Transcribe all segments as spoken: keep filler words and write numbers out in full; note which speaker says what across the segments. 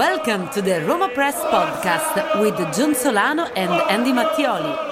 Speaker 1: Welcome to the Roma Press podcast with John Solano and Andy Mattioli.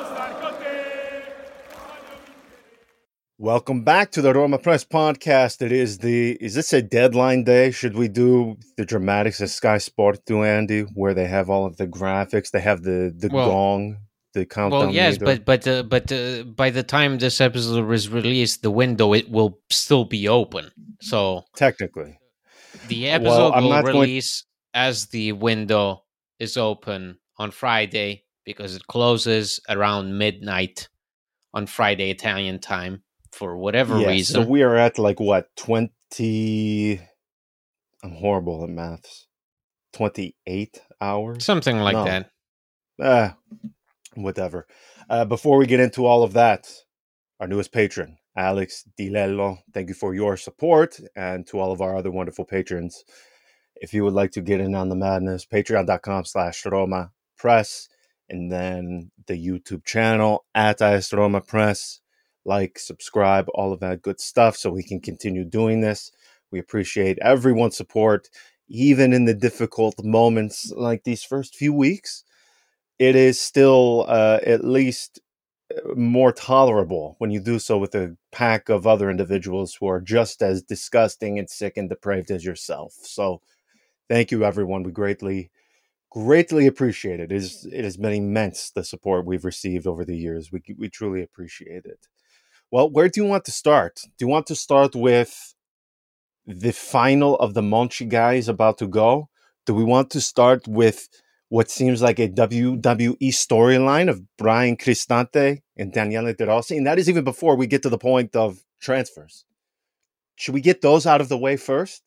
Speaker 2: Welcome back to the Roma Press podcast. It is the, is this a deadline day? Should we do the dramatics that Sky Sport do, Andy, where they have all of the graphics? They have the, the
Speaker 3: well,
Speaker 2: gong, the countdown
Speaker 3: Well, yes,
Speaker 2: meter.
Speaker 3: but but uh, but uh, by the time this episode is released, the window it will still be open. So
Speaker 2: technically,
Speaker 3: the episode
Speaker 2: well, I'm
Speaker 3: will
Speaker 2: not
Speaker 3: release going... as the window is open on Friday because it closes around midnight on Friday Italian time for whatever
Speaker 2: yes,
Speaker 3: reason.
Speaker 2: So we are at like what twenty? I'm horrible at maths. twenty-eight hours,
Speaker 3: something like
Speaker 2: no.
Speaker 3: that.
Speaker 2: Ah, whatever. Uh, before we get into all of that, our newest patron, Alex Di Lello, thank you for your support, and to all of our other wonderful patrons. If you would like to get in on the madness, patreon.com slash Roma Press, and then the YouTube channel at I S Roma Press. Like, subscribe, all of that good stuff so we can continue doing this. We appreciate everyone's support, even in the difficult moments like these first few weeks. It is still uh, at least more tolerable when you do so with a pack of other individuals who are just as disgusting and sick and depraved as yourself. So thank you, everyone. We greatly, greatly appreciate it. It, is, it has been immense, the support we've received over the years. We, we truly appreciate it. Well, where do you want to start? Do you want to start with the final of the Monchi guys about to go? Do we want to start with what seems like a W W E storyline of Brian Cristante and Daniele De Rossi? And that is even before we get to the point of transfers. Should we get those out of the way first?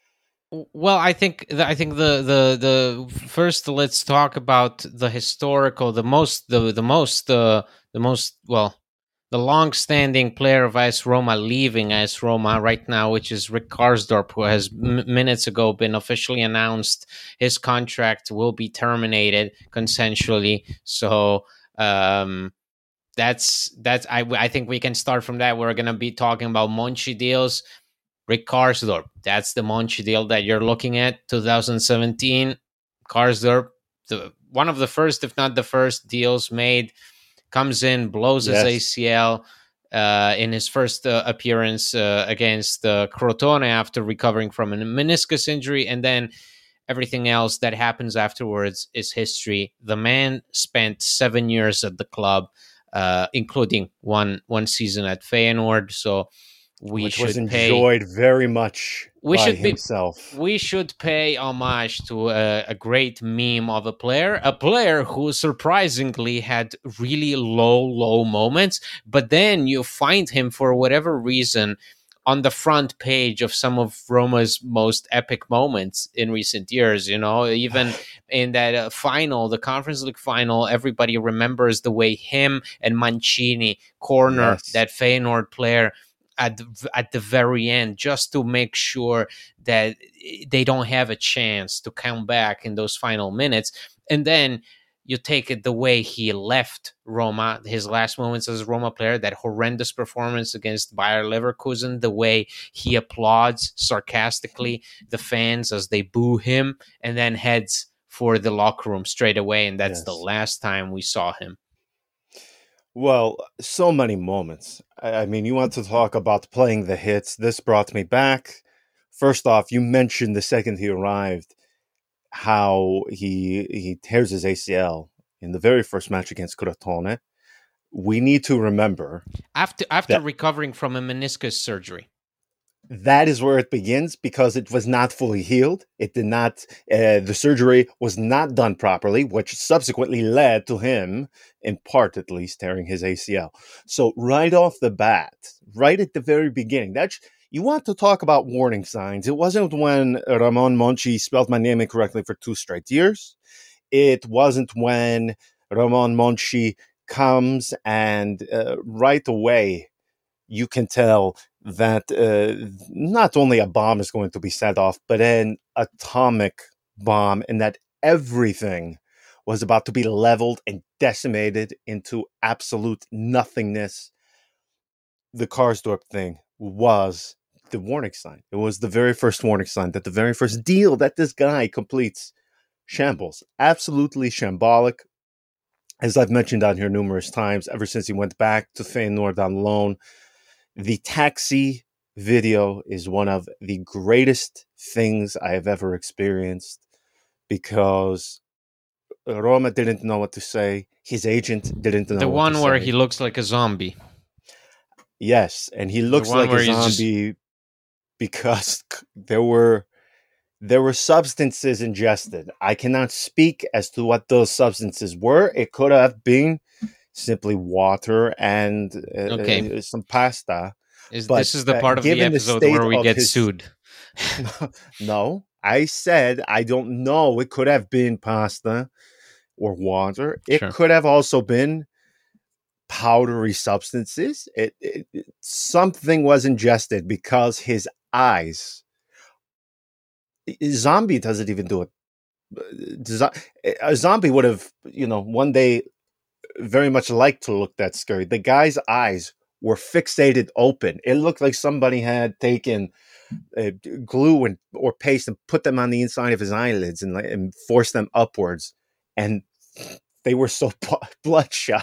Speaker 3: Well, I think the, I think the, the the first let's talk about the historical, the most the the most uh, the most well. the long-standing player of AS Roma leaving AS Roma right now, which is Rick Karsdorp, who has m- minutes ago been officially announced his contract will be terminated consensually. So um, that's that's I, I think we can start from that. We're going to be talking about Monchi deals. Rick Karsdorp, that's the Monchi deal that you're looking at, twenty seventeen. Karsdorp, the, one of the first, if not the first deals made, comes in, blows yes. his A C L uh, in his first uh, appearance uh, against uh, Crotone after recovering from a meniscus injury, and then everything else that happens afterwards is history. The man spent seven years at the club, uh, including one one season at Feyenoord. So we
Speaker 2: Which
Speaker 3: should
Speaker 2: was enjoyed
Speaker 3: pay,
Speaker 2: very much
Speaker 3: we
Speaker 2: by
Speaker 3: should
Speaker 2: himself.
Speaker 3: Be, we should pay homage to a, a great meme of a player, a player who surprisingly had really low, low moments, but then you find him for whatever reason on the front page of some of Roma's most epic moments in recent years. You know, even in that uh, final, the Conference League final, everybody remembers the way him and Mancini corner yes. that Feyenoord player at the, at the very end, just to make sure that they don't have a chance to come back in those final minutes. And then you take it the way he left Roma, his last moments as a Roma player, that horrendous performance against Bayer Leverkusen, the way he applauds sarcastically the fans as they boo him, and then heads for the locker room straight away. And that's yes. the last time we saw him.
Speaker 2: Well, so many moments. I mean, you want to talk about playing the hits. This brought me back. First off, you mentioned the second he arrived, how he he tears his A C L in the very first match against Crotone. We need to remember
Speaker 3: after after that, recovering from a meniscus surgery.
Speaker 2: That is where it begins, because it was not fully healed. It did not, uh, the surgery was not done properly, which subsequently led to him, in part at least, tearing his A C L. So right off the bat, right at the very beginning, that's, you want to talk about warning signs. It wasn't when Ramon Monchi spelled my name incorrectly for two straight years. It wasn't when Ramon Monchi comes and uh, right away you can tell that uh, not only a bomb is going to be set off, but an atomic bomb, and that everything was about to be leveled and decimated into absolute nothingness. The Karsdorp thing was the warning sign. It was the very first warning sign, that the very first deal that this guy completes shambles, absolutely shambolic. As I've mentioned on here numerous times, ever since he went back to Feyenoord on loan, the taxi video is one of the greatest things I have ever experienced, because Roma didn't know what to say. His agent didn't know
Speaker 3: The
Speaker 2: what to
Speaker 3: one where
Speaker 2: say.
Speaker 3: he looks like a zombie.
Speaker 2: Yes, and he looks
Speaker 3: one
Speaker 2: like a
Speaker 3: where he's just-
Speaker 2: zombie because there were there were substances ingested. I cannot speak as to what those substances were. It could have been simply water and uh,
Speaker 3: Okay.
Speaker 2: uh, some pasta.
Speaker 3: Is
Speaker 2: But,
Speaker 3: this is the
Speaker 2: uh,
Speaker 3: part of the
Speaker 2: given the
Speaker 3: episode
Speaker 2: state
Speaker 3: where we
Speaker 2: of
Speaker 3: get
Speaker 2: his-
Speaker 3: sued?
Speaker 2: No, I said I don't know. It could have been pasta or water. It
Speaker 3: Sure.
Speaker 2: could have also been powdery substances. It, it, it- something was ingested because his eyes. Zombie doesn't even do it. Zo- A zombie would have, you know, one day very much liked to look that scary. The guy's eyes were fixated open. It looked like somebody had taken uh, glue and or paste and put them on the inside of his eyelids and, and forced them upwards, and they were so bloodshot.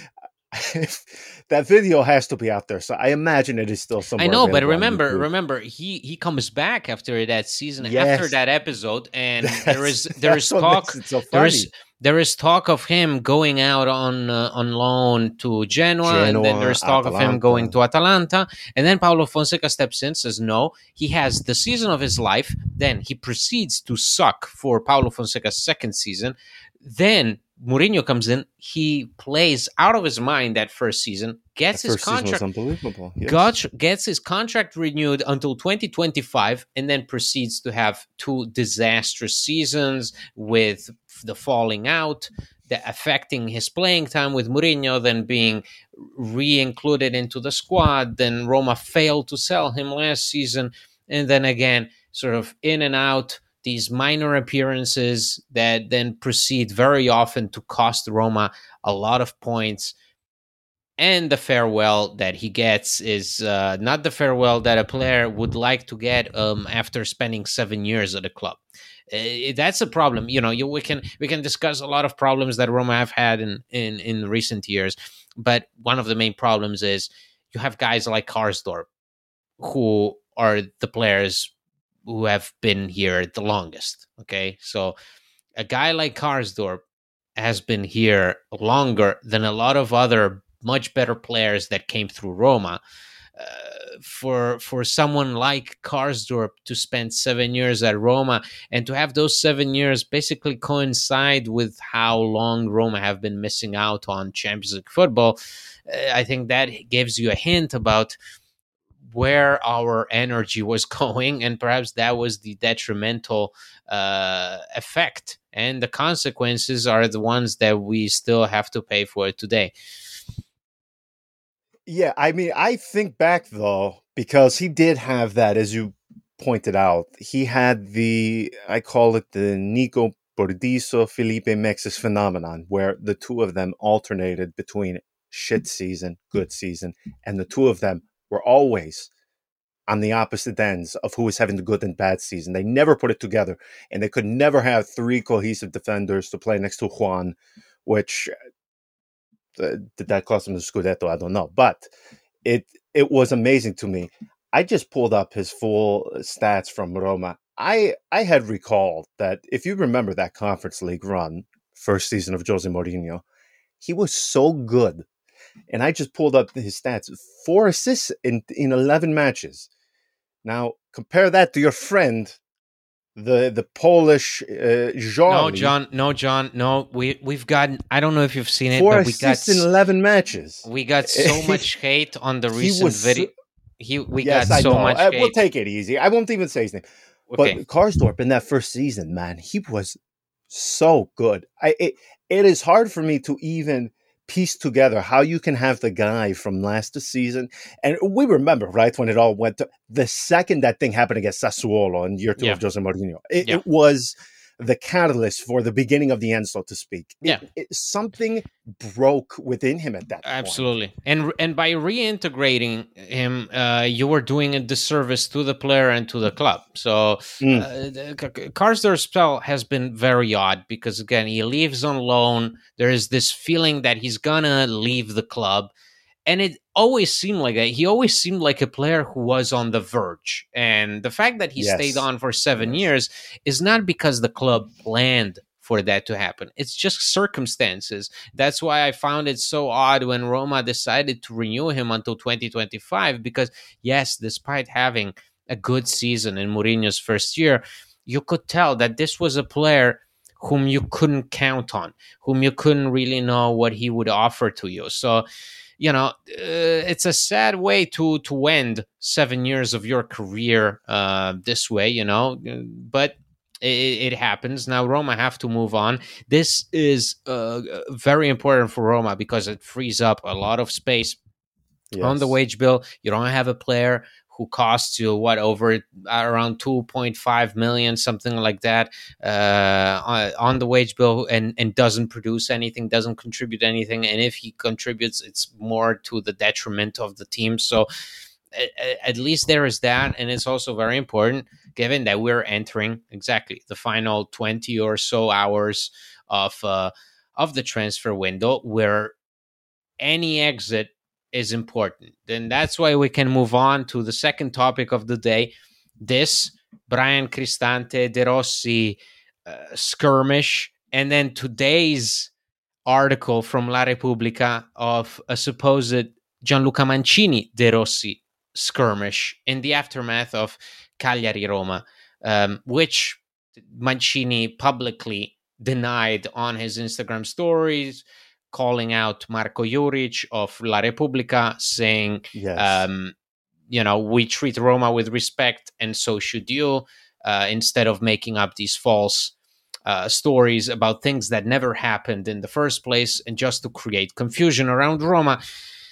Speaker 2: That video has to be out there, so I imagine it is still somewhere.
Speaker 3: I know, but
Speaker 2: available on
Speaker 3: remember,
Speaker 2: YouTube.
Speaker 3: remember, he he comes back after that season, after
Speaker 2: Yes.
Speaker 3: that episode, and
Speaker 2: That's-
Speaker 3: there is there is
Speaker 2: that's what
Speaker 3: talk.
Speaker 2: makes it so
Speaker 3: There
Speaker 2: funny.
Speaker 3: is there is talk of him going out on uh, on loan to Genoa, and then
Speaker 2: Genoa,
Speaker 3: there's talk of him
Speaker 2: Atalanta.
Speaker 3: going to Atalanta, and then Paulo Fonseca steps in, says no. He has the season of his life. Then he proceeds to suck for Paulo Fonseca's second season. Then Mourinho comes in. He plays out of his mind that first season, gets
Speaker 2: That
Speaker 3: his
Speaker 2: first season was
Speaker 3: contract.
Speaker 2: unbelievable. Yes.
Speaker 3: Gotch gets his contract renewed until twenty twenty-five, and then proceeds to have two disastrous seasons with the falling out, the affecting his playing time with Mourinho, then being re-included into the squad. Then Roma failed to sell him last season, and then again, sort of in and out, these minor appearances that then proceed very often to cost Roma a lot of points. And the farewell that he gets is uh, not the farewell that a player would like to get um, after spending seven years at a club. Uh, that's a problem. You know, you, we can we can discuss a lot of problems that Roma have had in, in, in recent years, but one of the main problems is you have guys like Karsdorp, who are the players who have been here the longest. Okay, so a guy like Karsdorp has been here longer than a lot of other much better players that came through Roma. Uh, for for someone like Karsdorp to spend seven years at Roma and to have those seven years basically coincide with how long Roma have been missing out on Champions League football, uh, I think that gives you a hint about where our energy was going, and perhaps that was the detrimental uh, effect. And the consequences are the ones that we still have to pay for today.
Speaker 2: Yeah, I mean, I think back though, because he did have that, as you pointed out, he had the, I call it the Nico Bordiso, Felipe Mexes phenomenon, where the two of them alternated between shit season, good season, and the two of them were always on the opposite ends of who was having the good and bad season. They never put it together, and they could never have three cohesive defenders to play next to Juan, which uh, did that cost him the Scudetto? I don't know, but it it was amazing to me. I just pulled up his full stats from Roma. I I had recalled that if you remember that Conference League run, first season of Jose Mourinho, he was so good. And I just pulled up his stats. Four assists in, in eleven matches. Now, compare that to your friend, the the Polish uh, Jorli.
Speaker 3: No, John. No, John. No, we we've gotten. I don't know if you've seen it,
Speaker 2: Four
Speaker 3: but we got
Speaker 2: assists in eleven matches.
Speaker 3: we got so much hate on the
Speaker 2: He
Speaker 3: recent
Speaker 2: was
Speaker 3: video.
Speaker 2: so-
Speaker 3: He we
Speaker 2: yes,
Speaker 3: got
Speaker 2: I
Speaker 3: so
Speaker 2: know.
Speaker 3: much
Speaker 2: Uh,
Speaker 3: hate.
Speaker 2: we'll take it easy. I won't even say his name.
Speaker 3: okay.
Speaker 2: But Karsdorp in that first season, man, he was so good. I it, it is hard for me to even piece together how you can have the guy from last season. And we remember, right, when it all went to the second that thing happened against Sassuolo in year two
Speaker 3: Yeah.
Speaker 2: of Jose Mourinho. It,
Speaker 3: Yeah.
Speaker 2: it was the catalyst for the beginning of the end, so to speak. It,
Speaker 3: Yeah.
Speaker 2: it, something broke within him at that
Speaker 3: Absolutely.
Speaker 2: point.
Speaker 3: And and by reintegrating him, uh, you were doing a disservice to the player and to the club. So
Speaker 2: Mm.
Speaker 3: uh, Karsdorp's spell has been very odd because, again, he leaves on loan. There is this feeling that he's going to leave the club. And it always seemed like that. He always seemed like a player who was on the verge. And the fact that he
Speaker 2: Yes.
Speaker 3: stayed on for seven
Speaker 2: Yes.
Speaker 3: years is not because the club planned for that to happen. It's just circumstances. That's why I found it so odd when Roma decided to renew him until twenty twenty-five, because yes, despite having a good season in Mourinho's first year, you could tell that this was a player whom you couldn't count on, whom you couldn't really know what he would offer to you. So, you know, uh, it's a sad way to to end seven years of your career uh, this way, you know, but it, it happens. Now Roma have to move on. This is uh, very important for Roma because it frees up a lot of space
Speaker 2: Yes.
Speaker 3: on the wage bill. You don't have a player who costs you what over around two point five million, something like that, uh, on, on the wage bill, and and doesn't produce anything, doesn't contribute anything, and if he contributes, it's more to the detriment of the team. So at, at least there is that, and it's also very important given that we're entering exactly the final twenty or so hours of uh, of the transfer window, where any exit is important. Then that's why we can move on to the second topic of the day. This Bryan Cristante De Rossi uh, skirmish, and then today's article from La Repubblica of a supposed Gianluca Mancini De Rossi skirmish in the aftermath of Cagliari Roma, um, which Mancini publicly denied on his Instagram stories, calling out Marco Juric of La Repubblica, saying,
Speaker 2: Yes.
Speaker 3: um, you know, we treat Roma with respect, and so should you, uh, instead of making up these false uh, stories about things that never happened in the first place, and just to create confusion around Roma.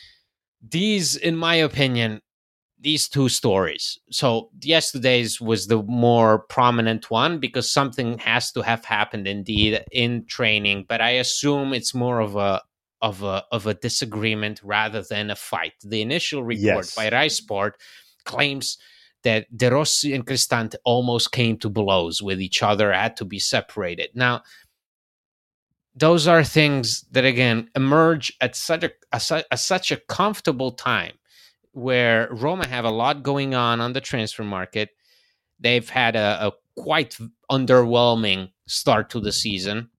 Speaker 3: These, in my opinion, these two stories. So yesterday's was the more prominent one because something has to have happened indeed in training, but I assume it's more of a of a of a disagreement rather than a fight. The initial report
Speaker 2: Yes.
Speaker 3: by Rai Sport claims that De Rossi and Cristante almost came to blows with each other, had to be separated. Now, those are things that again emerge at such a, a, a such a comfortable time, where Roma have a lot going on on the transfer market. They've had a, a quite underwhelming start to the season.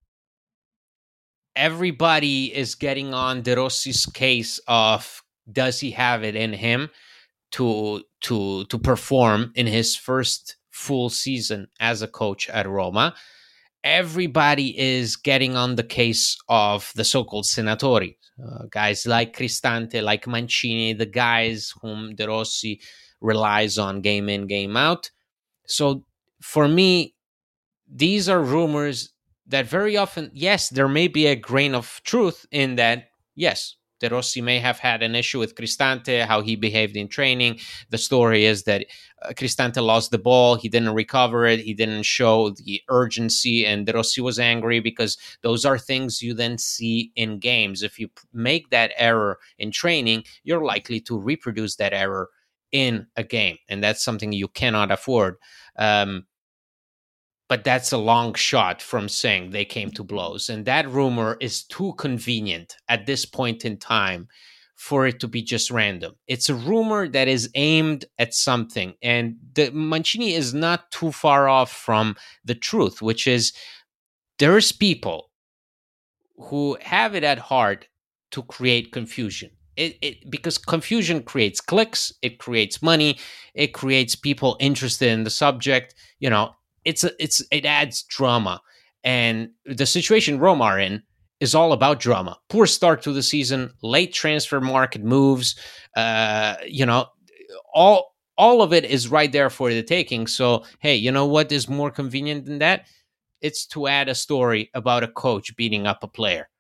Speaker 3: Everybody is getting on De Rossi's case of, does he have it in him to to to perform in his first full season as a coach at Roma? Everybody is getting on the case of the so-called senatori, uh, guys like Cristante, like Mancini, the guys whom De Rossi relies on game in, game out. So for me, these are rumors that very often, yes, there may be a grain of truth in that. Yes, De Rossi may have had an issue with Cristante, how he behaved in training. The story is that uh, Cristante lost the ball. He didn't recover it. He didn't show the urgency, and De Rossi was angry because those are things you then see in games. If you p- make that error in training, you're likely to reproduce that error in a game, and that's something you cannot afford. Um, But that's a long shot from saying they came to blows. And that rumor is too convenient at this point in time for it to be just random. It's a rumor that is aimed at something. And the, Mancini is not too far off from the truth, which is there's people who have it at heart to create confusion. It, it, because confusion creates clicks, it creates money, it creates people interested in the subject. You know, it's a, it's it adds drama, and the situation Roma are in is all about drama. Poor start to the season, late transfer market moves. Uh, you know, all all of it is right there for the taking. So hey, you know what is more convenient than that? It's to add a story about a coach beating up a player.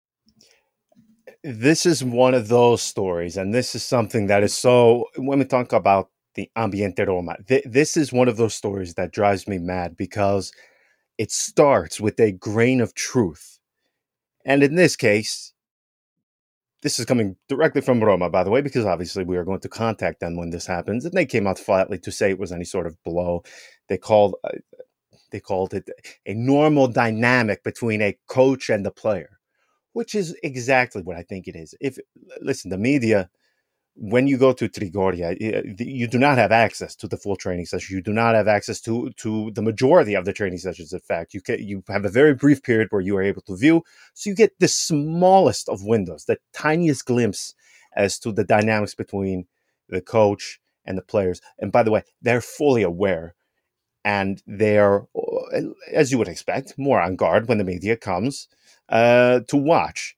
Speaker 2: This is one of those stories, and this is something that is so, when we talk about the Ambiente Roma, th- this is one of those stories that drives me mad because it starts with a grain of truth. And in this case, this is coming directly from Roma, by the way, because obviously we are going to contact them when this happens. And they came out flatly to say it was any sort of blow. They called uh, they called it a normal dynamic between a coach and the player, which is exactly what I think it is. If listen, the media, when you go to Trigoria, you do not have access to the full training session. You do not have access to, to the majority of the training sessions. In fact, you can, you have a very brief period where you are able to view. So you get the smallest of windows, the tiniest glimpse as to the dynamics between the coach and the players. And by the way, they're fully aware, and they're, as you would expect, more on guard when the media comes uh, to watch.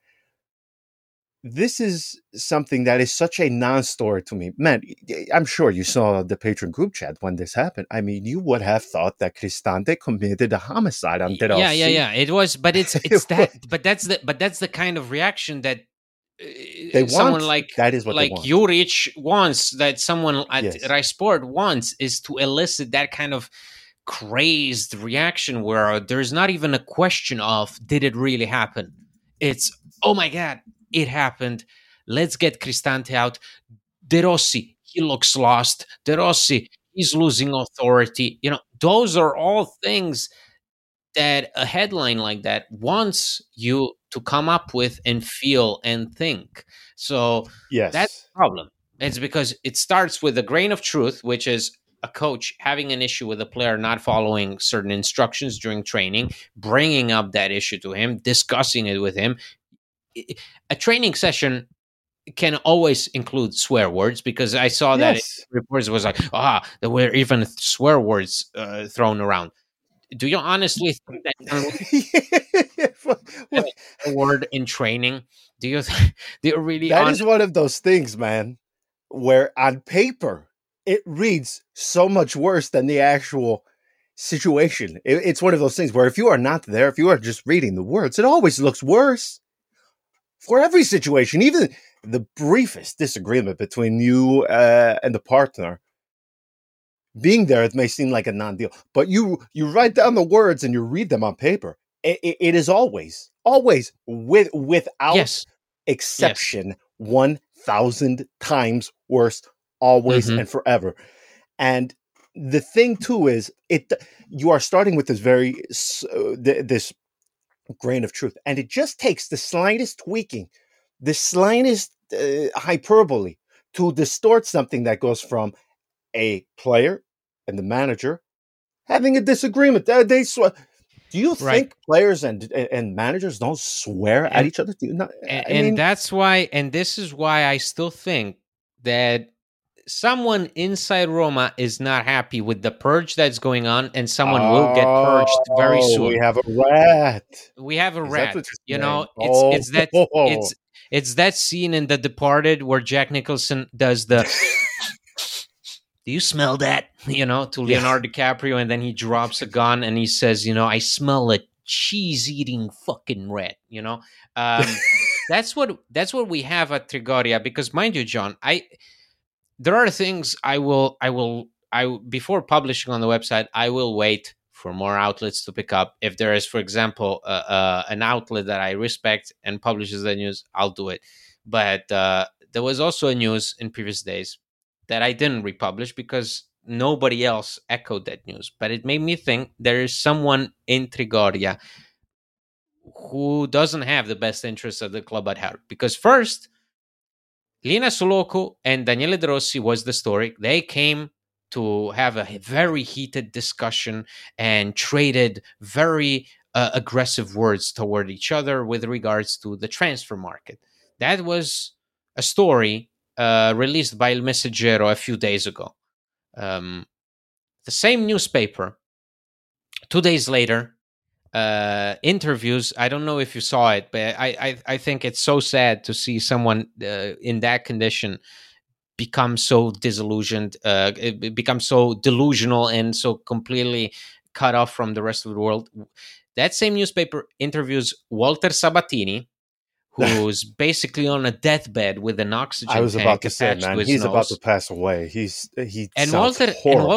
Speaker 2: This is something that is such a non-story to me. Man, I'm sure you saw the patron group chat when this happened. I mean, you would have thought that Cristante committed a homicide on De Rossi.
Speaker 3: Yeah, yeah, yeah. It was, but it's it's that, but that's the, but that's the kind of reaction that uh,
Speaker 2: they
Speaker 3: someone
Speaker 2: want.
Speaker 3: like
Speaker 2: that is what
Speaker 3: like
Speaker 2: they want.
Speaker 3: Juric wants, that someone at
Speaker 2: Yes.
Speaker 3: Rai Sport wants, is to elicit that kind of crazed reaction where there's not even a question of did it really happen. It's, oh my God, it happened. Let's get Cristante out. De Rossi, he looks lost. De Rossi, he's losing authority. You know, those are all things that a headline like that wants you to come up with and feel and think. So
Speaker 2: Yes.
Speaker 3: that's the problem. It's because it starts with a grain of truth, which is a coach having an issue with a player not following certain instructions during training, bringing up that issue to him, discussing it with him. A training session can always include swear words, because I saw that
Speaker 2: Yes.
Speaker 3: reports was like, ah, there were even swear words uh, thrown around. Do you honestly think that a word in training? Do you th- do you really?
Speaker 2: That
Speaker 3: hon-
Speaker 2: is one of those things, man, where on paper it reads so much worse than the actual situation. It, it's one of those things where if you are not there, if you are just reading the words, it always looks worse for every situation. Even the briefest disagreement between you uh, and the partner, being there, it may seem like a non-deal, but you you write down the words and you read them on paper. It, it, it is always, always with without
Speaker 3: yes.
Speaker 2: exception, yes. one thousand times worse, always mm-hmm. and forever. And the thing too is, it you are starting with this very uh, this grain of truth, and it just takes the slightest tweaking, the slightest uh, hyperbole to distort something that goes from a player and the manager having a disagreement. They, they swear. Do you
Speaker 3: right.
Speaker 2: think players and and managers don't swear
Speaker 3: and,
Speaker 2: at each other? Do you not,
Speaker 3: and,
Speaker 2: I mean,
Speaker 3: and that's why, and this is why I still think that someone inside Roma is not happy with the purge that's going on, and someone oh, will get purged very soon.
Speaker 2: We have a rat.
Speaker 3: We have a
Speaker 2: is
Speaker 3: rat. You know,
Speaker 2: saying?
Speaker 3: it's
Speaker 2: oh.
Speaker 3: it's that it's it's that scene in The Departed where Jack Nicholson does the do you smell that? You know, to Leonardo yeah. DiCaprio, and then he drops a gun and he says, you know, I smell a cheese-eating fucking rat, you know? Um, that's what that's what we have at Trigoria, because mind you, John, I there are things I will I will I before publishing on the website, I will wait for more outlets to pick up. If there is, for example, uh, uh, an outlet that I respect and publishes the news, I'll do it. But uh, there was also a news in previous days that I didn't republish because nobody else echoed that news. But it made me think there is someone in Trigoria who doesn't have the best interests of the club at heart. Because first, Lina Soloku and Daniele De Rossi was the story. They came to have a very heated discussion and traded very uh, aggressive words toward each other with regards to the transfer market. That was a story Uh, released by Il Messaggero a few days ago. Um, the same newspaper, two days later, uh, interviews. I don't know if you saw it, but I, I, I think it's so sad to see someone uh, in that condition become so disillusioned, uh, it become so delusional and so completely cut off from the rest of the world. That same newspaper interviews Walter Sabatini, who's basically on a deathbed with an oxygen
Speaker 2: I was
Speaker 3: tank
Speaker 2: about to say,
Speaker 3: attached
Speaker 2: man,
Speaker 3: to his
Speaker 2: he's
Speaker 3: nose.
Speaker 2: about to pass away. He's he
Speaker 3: and
Speaker 2: sounds
Speaker 3: Walter
Speaker 2: horrible.
Speaker 3: and Walter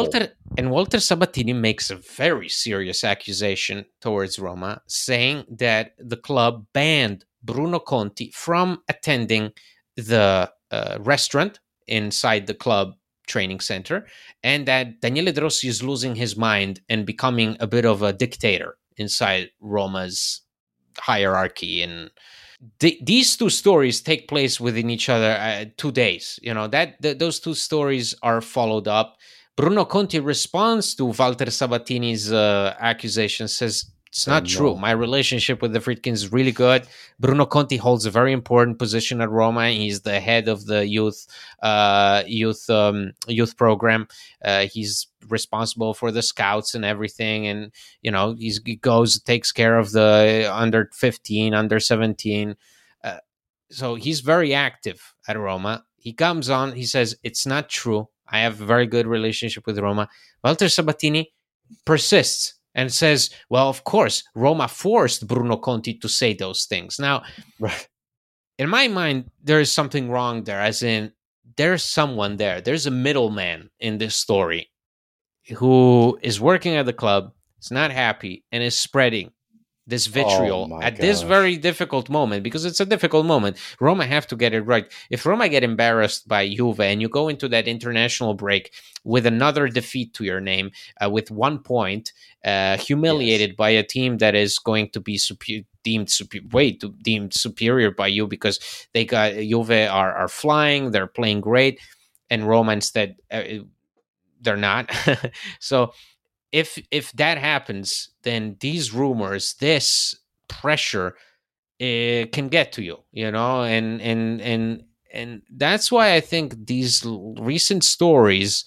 Speaker 3: And Walter Sabatini makes a very serious accusation towards Roma, saying that the club banned Bruno Conti from attending the uh, restaurant inside the club training center, and that Daniele De Rossi is losing his mind and becoming a bit of a dictator inside Roma's hierarchy. And th- these two stories take place within each other uh, two days. You know that th- those two stories are followed up. Bruno Conti responds to Walter Sabatini's uh, accusation, says it's
Speaker 2: Say
Speaker 3: not true.
Speaker 2: no.
Speaker 3: My relationship with the Friedkins is really good. Bruno Conti holds a very important position at Roma. He's the head of the youth uh, youth um, youth program. Uh, he's responsible for the scouts and everything, and you know he's, he goes takes care of the under fifteen, under seventeen. Uh, so he's very active at Roma. He comes on. He says it's not true. I have a very good relationship with Roma. Walter Sabatini persists and says, well, of course, Roma forced Bruno Conti to say those things. Now,
Speaker 2: Right.
Speaker 3: in my mind, there is something wrong there, as in there's someone there. There's a middleman in this story who is working at the club, is not happy, and is spreading this vitriol
Speaker 2: Oh my
Speaker 3: at this
Speaker 2: gosh.
Speaker 3: very difficult moment, because it's a difficult moment. Roma have to get it right. If Roma get embarrassed by Juve and you go into that international break with another defeat to your name, uh, with one point, uh, humiliated
Speaker 2: Yes.
Speaker 3: by a team that is going to be super, deemed super, way to, deemed superior by you, because they got Juve are are flying, they're playing great, and Roma instead uh, they're not. So if if that happens, then these rumors, this pressure, it can get to you, you know, and and and and that's why I think these recent stories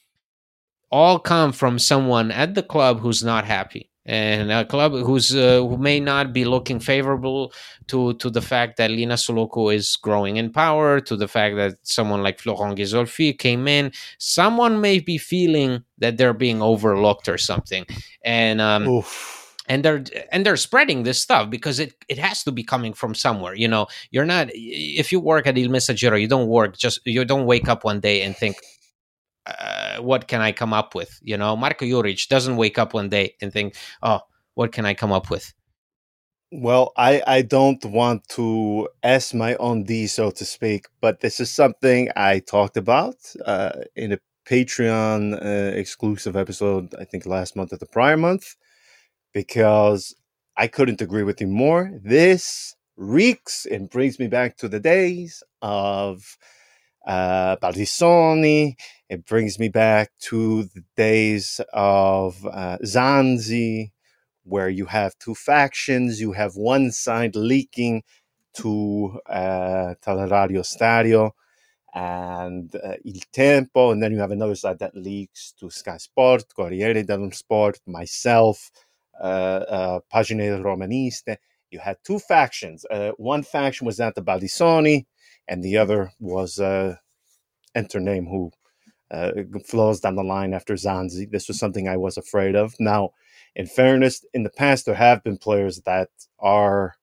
Speaker 3: all come from someone at the club who's not happy, and a club who's uh, who may not be looking favorable to to the fact that Lina Soloco is growing in power, to the fact that someone like Florent Ghisolfi came in. Someone may be feeling that they're being overlooked or something, and um,
Speaker 2: Oof.
Speaker 3: and they're and they're spreading this stuff because it it has to be coming from somewhere. You know, you're not, if you work at Il Messaggero, you don't work just you don't wake up one day and think, uh, what can I come up with? You know, Marko Juric doesn't wake up one day and think, oh, what can I come up with?
Speaker 2: Well, I, I don't want to S my own D, so to speak, but this is something I talked about uh, in a Patreon uh, exclusive episode, I think last month or the prior month, because I couldn't agree with you more. This reeks and brings me back to the days of uh, Baldissoni. It brings me back to the days of uh, Zanzi, where you have two factions. You have one side leaking to uh, Teleradio Stadio and uh, Il Tempo, and then you have another side that leaks to Sky Sport, Corriere dello Sport, myself, uh, uh, Pagine Romaniste. You had two factions. Uh, one faction was that the Baldissoni, and the other was uh, enter name who uh, flows down the line after Zanzi. This was something I was afraid of. Now, in fairness, in the past, there have been players that are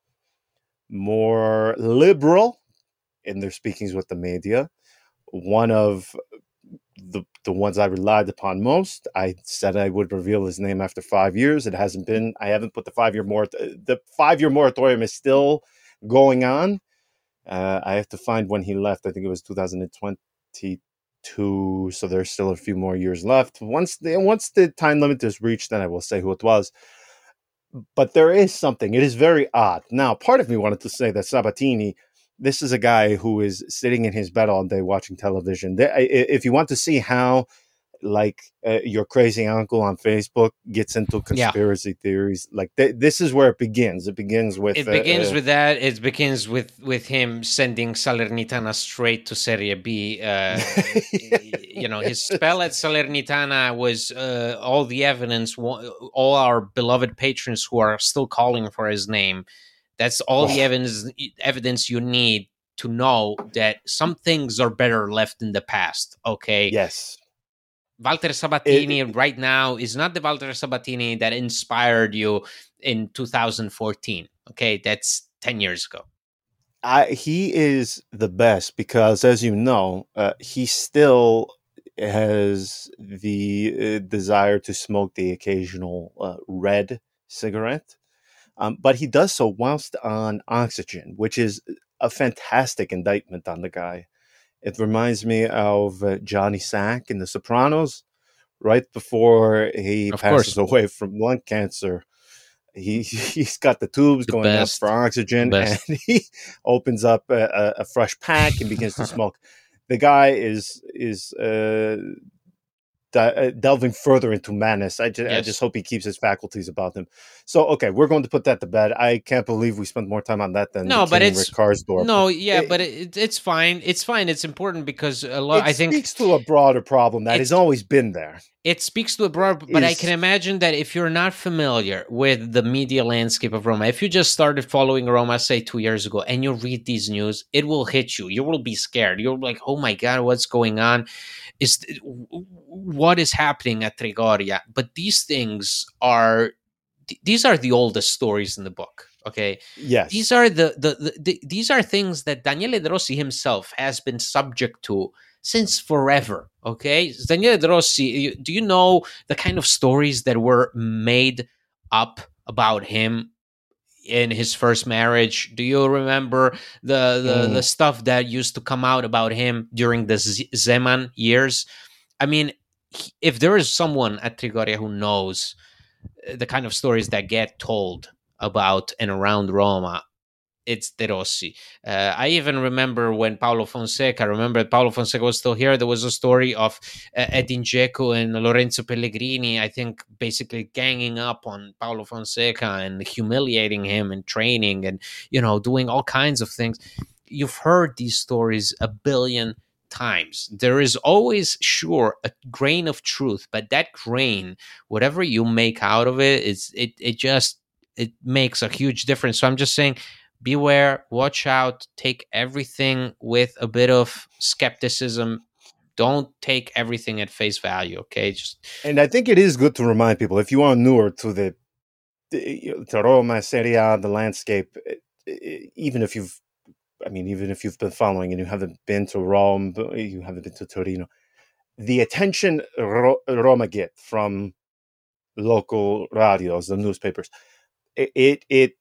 Speaker 2: more liberal in their speakings with the media. One of the the ones I relied upon most, I said I would reveal his name after five years. It hasn't been. I haven't put the five year mort. The five year moratorium is still going on. Uh, I have to find when he left. I think it was two thousand twenty-two. So there's still a few more years left. Once the once the time limit is reached, then I will say who it was. But there is something. It is very odd. Now, part of me wanted to say that Sabatini, this is a guy who is sitting in his bed all day watching television. If you want to see how, like, uh, your crazy uncle on Facebook gets into conspiracy yeah. theories, like th- this is where it begins. It begins with
Speaker 3: it begins
Speaker 2: uh,
Speaker 3: with that. It begins with with him sending Salernitana straight to Serie B. Uh, you know, his spell at Salernitana was uh, all the evidence. All our beloved patrons who are still calling for his name. That's all oh. the evidence evidence you need to know that some things are better left in the past. Okay.
Speaker 2: Yes.
Speaker 3: Walter Sabatini it, right now is not the Walter Sabatini that inspired you in two thousand fourteen. Okay, that's ten years ago.
Speaker 2: I, he is the best because, as you know, uh, he still has the uh, desire to smoke the occasional uh, red cigarette, um, but he does so whilst on oxygen, which is a fantastic indictment on the guy. It reminds me of uh, Johnny Sack in The Sopranos, right before he
Speaker 3: Of
Speaker 2: passes
Speaker 3: course,
Speaker 2: away from lung cancer. He he's got the tubes
Speaker 3: the
Speaker 2: going up for
Speaker 3: best, the
Speaker 2: oxygen, and
Speaker 3: best.
Speaker 2: he opens up a, a, a fresh pack and begins to smoke. The guy is is uh, uh, delving further into madness. I just, I just
Speaker 3: Yes.
Speaker 2: hope he keeps his faculties about him. So, okay, we're going to put that to bed. I can't believe we spent more time on that than
Speaker 3: No,
Speaker 2: the
Speaker 3: but
Speaker 2: King Rick
Speaker 3: it's
Speaker 2: Karsdorp.
Speaker 3: no, yeah,
Speaker 2: It,
Speaker 3: but it, it's fine. It's fine. It's important because a lot.
Speaker 2: it
Speaker 3: I think
Speaker 2: speaks to a broader problem that
Speaker 3: it's
Speaker 2: has always been there.
Speaker 3: it speaks to a broad. But I can
Speaker 2: Is
Speaker 3: imagine that if you're not familiar with the media landscape of Roma, if you just started following Roma, say two years ago, and you read these news, it will hit you. You will be scared. You're like, oh my god, what's going on? Is what is happening at Trigoria? But these things are these are the oldest stories in the book. Okay,
Speaker 2: yes,
Speaker 3: these are the, the, the, the these are things that Daniele De Rossi himself has been subject to since forever. Okay, Daniele De Rossi, do you know the kind of stories that were made up about him in his first marriage? Do you remember the the,
Speaker 2: mm,
Speaker 3: the stuff that used to come out about him during the Z- Zeman years? I mean, he- if there is someone at Trigoria who knows the kind of stories that get told about and around Roma, it's De Rossi. Uh, I even remember when Paolo Fonseca, remember Paolo Fonseca was still here, there was a story of uh, Edin Dzeko and Lorenzo Pellegrini, I think basically ganging up on Paolo Fonseca and humiliating him in training and, you know, doing all kinds of things. You've heard these stories a billion times. There is always, sure, a grain of truth, but that grain, whatever you make out of it, is it, it just, it makes a huge difference. So I'm just saying, beware, watch out, take everything with a bit of skepticism. Don't take everything at face value, okay? Just
Speaker 2: and I think it is good to remind people, if you are newer to the, the to Roma, Serie A, the landscape, even if you've, I mean, even if you've been following and you haven't been to Rome, you haven't been to Torino, the attention Roma get from local radios, the newspapers, it, it it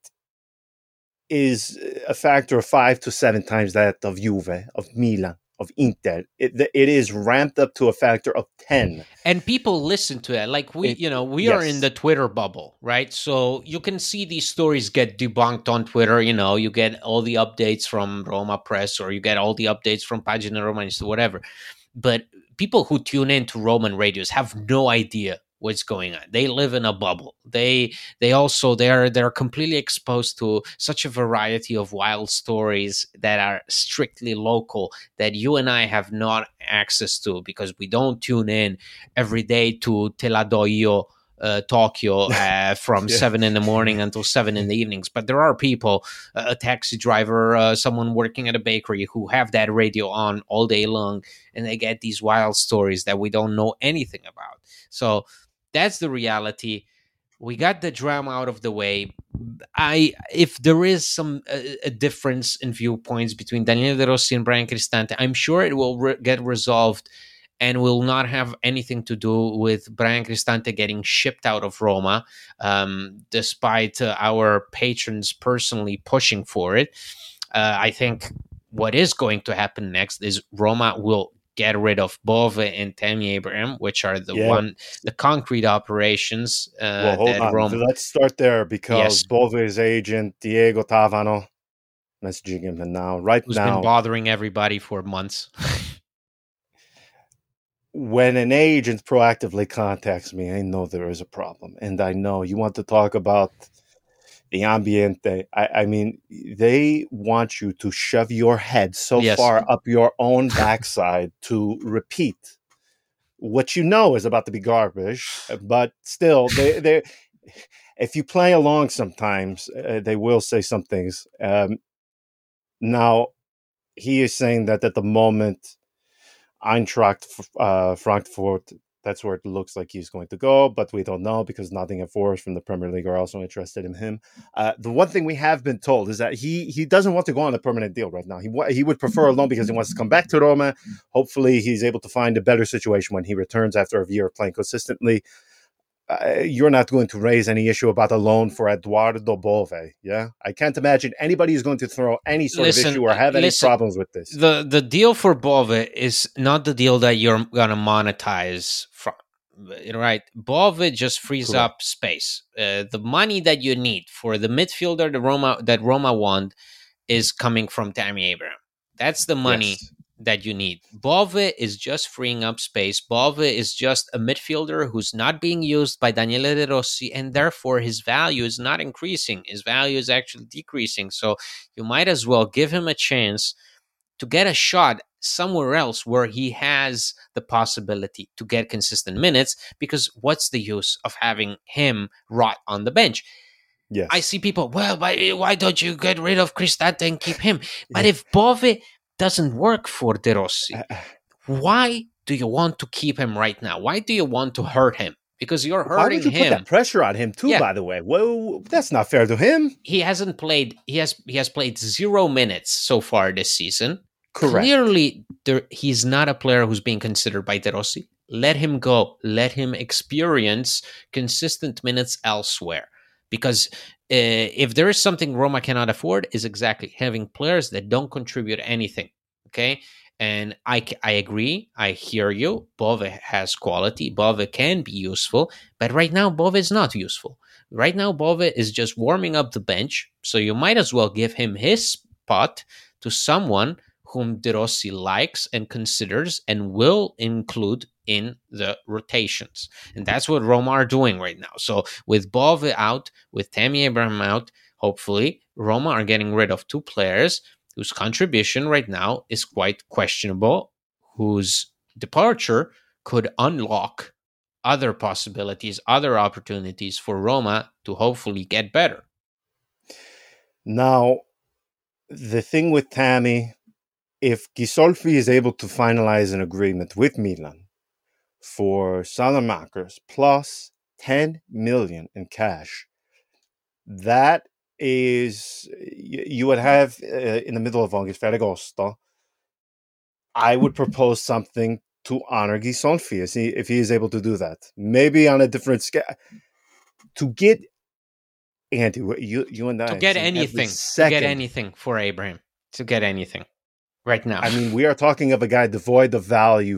Speaker 2: is a factor of five to seven times that of Juve, of Milan, of Inter. It, it is ramped up to a factor of ten.
Speaker 3: And people listen to it. Like we,
Speaker 2: It,
Speaker 3: you know, we are in
Speaker 2: yes.
Speaker 3: the Twitter bubble, right? So you can see these stories get debunked on Twitter. You know, you get all the updates from Roma Press, or you get all the updates from Pagina Romanista, whatever. But people who tune in to Roman radios have no idea what's going on. They live in a bubble. They they also they're they're completely exposed to such a variety of wild stories that are strictly local that you and I have not access to because we don't tune in every day to Te la do io uh, Tokyo uh, from
Speaker 2: Yeah.
Speaker 3: seven in the morning until seven in the evenings. But there are people, uh, a taxi driver, uh, someone working at a bakery who have that radio on all day long, and they get these wild stories that we don't know anything about. So that's the reality. We got the drama out of the way. I, if there is some uh, a difference in viewpoints between Daniele De Rossi and Brian Cristante, I'm sure it will re- get resolved and will not have anything to do with Brian Cristante getting shipped out of Roma, um, despite uh, our patrons personally pushing for it. Uh, I think what is going to happen next is Roma will get rid of Bove and Tammy Abraham, which are the
Speaker 2: Yeah.
Speaker 3: one the concrete operations uh,
Speaker 2: Well, hold
Speaker 3: that
Speaker 2: on.
Speaker 3: Roma.
Speaker 2: Let's start there because
Speaker 3: Yes.
Speaker 2: Bove's agent, Diego Tavano, messaging him now, right
Speaker 3: Who's
Speaker 2: now.
Speaker 3: been bothering everybody for months.
Speaker 2: When an agent proactively contacts me, I know there is a problem. And I know you want to talk about the ambiente. I, I mean, they want you to shove your head so
Speaker 3: Yes.
Speaker 2: far up your own backside to repeat what you know is about to be garbage. But still, they, they if you play along sometimes, uh, they will say some things. Um, now, he is saying that at the moment, Eintracht uh, Frankfurt That's where it looks like he's going to go, but we don't know because Nottingham Forest from the Premier League are also interested in him. Uh, the one thing we have been told is that he he doesn't want to go on a permanent deal right now. He he would prefer a loan because he wants to come back to Roma. Hopefully, he's able to find a better situation when he returns after a year of playing consistently. Uh, you're not going to raise any issue about a loan for Eduardo Bove, yeah? I can't imagine anybody is going to throw any sort
Speaker 3: Listen,
Speaker 2: of issue or have any
Speaker 3: listen,
Speaker 2: problems with this.
Speaker 3: The the deal for Bove is not the deal that you're going to monetize from, right? Bove just frees
Speaker 2: Correct.
Speaker 3: up space. Uh, the money that you need for the midfielder the Roma that Roma want is coming from Tammy Abraham. That's the money
Speaker 2: Yes.
Speaker 3: that you need. Bove is just freeing up space. Bove is just a midfielder who's not being used by Daniele De Rossi, and therefore his value is not increasing. His value is actually decreasing. So you might as well give him a chance to get a shot somewhere else where he has the possibility to get consistent minutes, because what's the use of having him rot on the bench?
Speaker 2: Yes.
Speaker 3: I see people, well, why, why don't you get rid of Cristante and keep him? But if Bove doesn't work for De Rossi, why do you want to keep him right now? Why do you want to hurt him? Because you're hurting
Speaker 2: Why would you
Speaker 3: him.
Speaker 2: put that pressure on him too?
Speaker 3: Yeah.
Speaker 2: By the way, well, that's not fair to him.
Speaker 3: He hasn't played. He has. He has played zero minutes so far this season.
Speaker 2: Correct.
Speaker 3: Clearly, there, he's not a player who's being considered by De Rossi. Let him go. Let him experience consistent minutes elsewhere. Because uh, if there is something Roma cannot afford, is exactly having players that don't contribute anything. Okay, and I I agree. I hear you. Bove has quality. Bove can be useful, but right now Bove is not useful. Right now Bove is just warming up the bench. So you might as well give him his spot to someone whom De Rossi likes and considers and will include in the rotations. And that's what Roma are doing right now. So with Bove out, with Tammy Abraham out, hopefully Roma are getting rid of two players whose contribution right now is quite questionable, whose departure could unlock other possibilities, other opportunities for Roma to hopefully get better.
Speaker 2: Now, the thing with Tammy, if Ghisolfi is able to finalize an agreement with Milan for Salamakers plus ten million in cash, that is, you would have uh, in the middle of August, Ferragosto, I would propose something to honor Ghisolfi if he, if he is able to do that. Maybe on a different scale. To get, Andy, you, you and I.
Speaker 3: To get anything. To get anything for Abraham. To get anything. Right now.
Speaker 2: I mean, we are talking of a guy devoid of value